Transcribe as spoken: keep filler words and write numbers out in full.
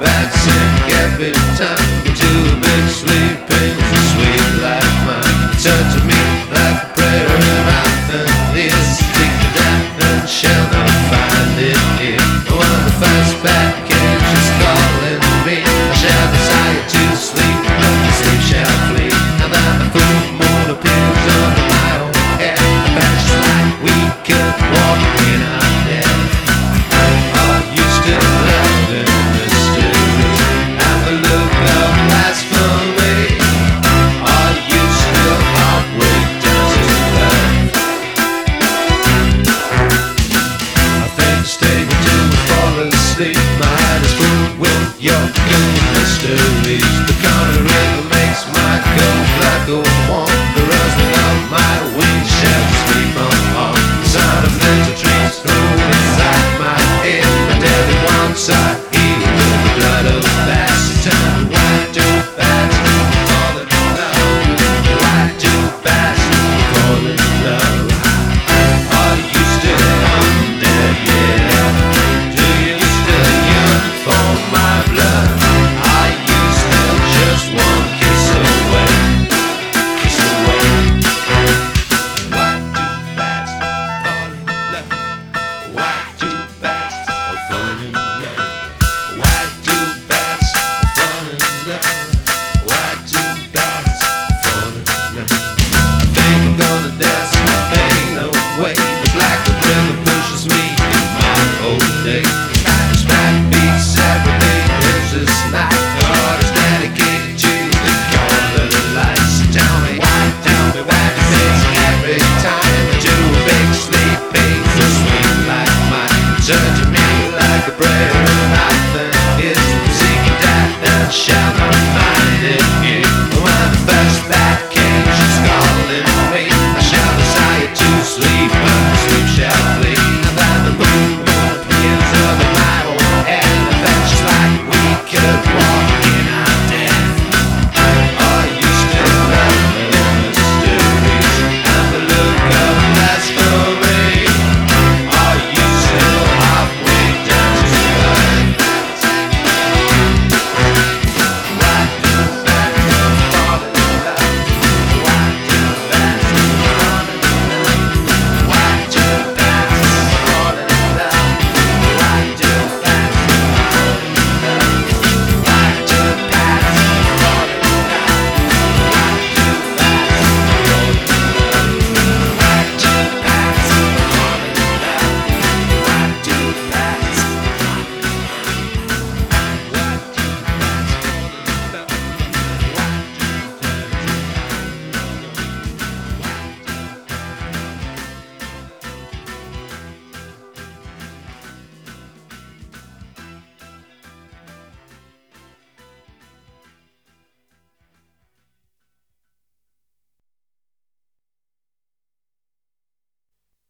bad sick every time. To a big sleeping so sweet like mine. Turn to me like a prayer and I felt this. Take the death and shall not find it here. When the first package is calling me, I shall desire to sleep, but the sleep shall flee. And then the full moon appears under my own head. The patch like we could walk in our dead. Are you still loving mystery? And the look of blasphemy. Are you still halfway down to love? I think I stayed until we fall asleep. My head is full with your good mysteries. The corner river makes my cold like a warm. The rustling of my wings shall sleep on all. The sound of little trees thrown inside my head. My daily wants are healed with the blood of fast time. Why do fast fall in love? Why do fast fall in love? Are you still under, yeah? Do you still yearn for my blood? Are you still just one kiss away? Kiss away. Why do fast fall in love? Why do fast fall in love? Why do fast fall in love? Why do fast fall in love? I think I'm gonna dance my pain away. The black river pushes me in my old days. This backbeats every day. There's this night. The heart is dedicated to the call of the lights. Tell me why, tell me why do this every time? To a big sleeping so sweet like mine. Turn to me like a prayer and I think it's seeking death and shall not